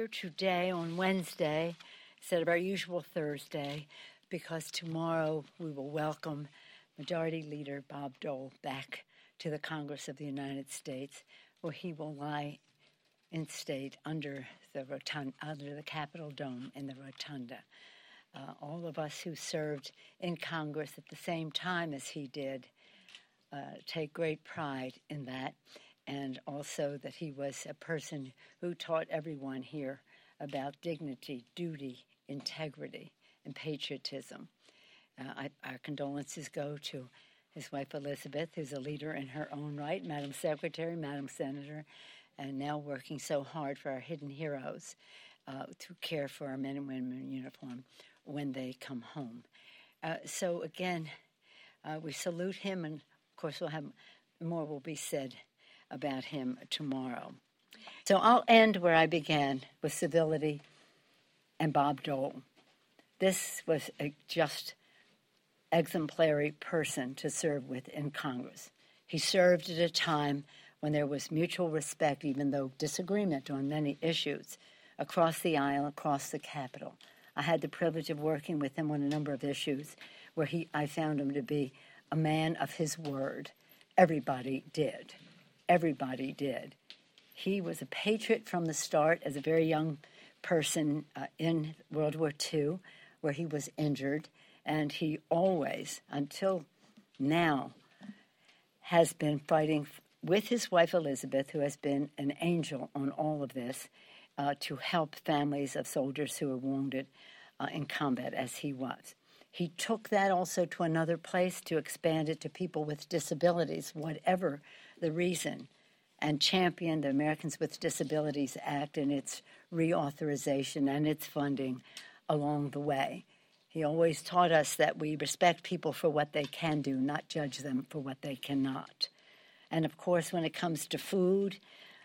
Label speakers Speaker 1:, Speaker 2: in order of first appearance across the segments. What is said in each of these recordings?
Speaker 1: here today on Wednesday instead of our usual Thursday because tomorrow we will welcome Majority Leader Bob Dole back to the Congress of the United States, where he will lie in state under the Capitol Dome in the Rotunda. All of us who served in Congress at the same time as he did take great pride in that, and also that he was a person who taught everyone here about dignity, duty, integrity, and patriotism. Our condolences go to his wife Elizabeth, who's a leader in her own right, Madam Secretary, Madam Senator, and now working so hard for our hidden heroes to care for our men and women in uniform when they come home. So again, we salute him, and of course we'll have more will be said about him tomorrow. So I'll end where I began, with civility and Bob Dole. This was a just exemplary person to serve with in Congress. He served at a time when there was mutual respect, even though disagreement on many issues, across the aisle, across the Capitol. I had the privilege of working with him on a number of issues where I found him to be a man of his word. Everybody did. Everybody did. He was a patriot from the start as a very young person in World War II, where he was injured, and he always, until now, has been fighting with his wife Elizabeth, who has been an angel on all of this, to help families of soldiers who were wounded in combat, as he was. He took that also to another place to expand it to people with disabilities, whatever the reason, and championed the Americans with Disabilities Act and its reauthorization and its funding along the way. He always taught us that we respect people for what they can do, not judge them for what they cannot. And of course, when it comes to food,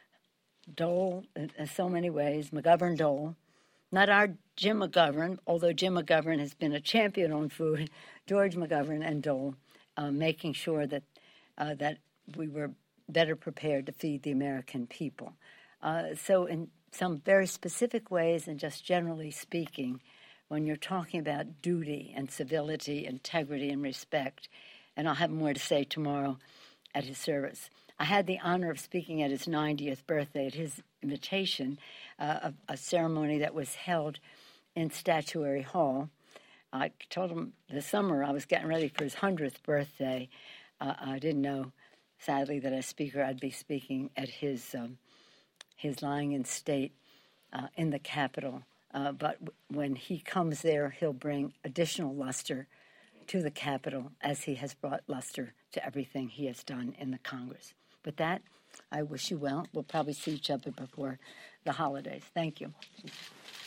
Speaker 1: Dole, in so many ways, McGovern Dole, not our Jim McGovern, although Jim McGovern has been a champion on food, George McGovern and Dole, making sure that we were better prepared to feed the American people. So in some very specific ways, and just generally speaking, when you're talking about duty and civility, integrity and respect, and I'll have more to say tomorrow at his service. I had the honor of speaking at his 90th birthday at his invitation, a ceremony that was held in Statuary Hall. I told him this summer I was getting ready for his 100th birthday. I didn't know, sadly, that as speaker I'd be speaking at his lying in state in the Capitol. But when he comes there, he'll bring additional luster to the Capitol, as he has brought luster to everything he has done in the Congress. With that, I wish you well. We'll probably see each other before the holidays. Thank you.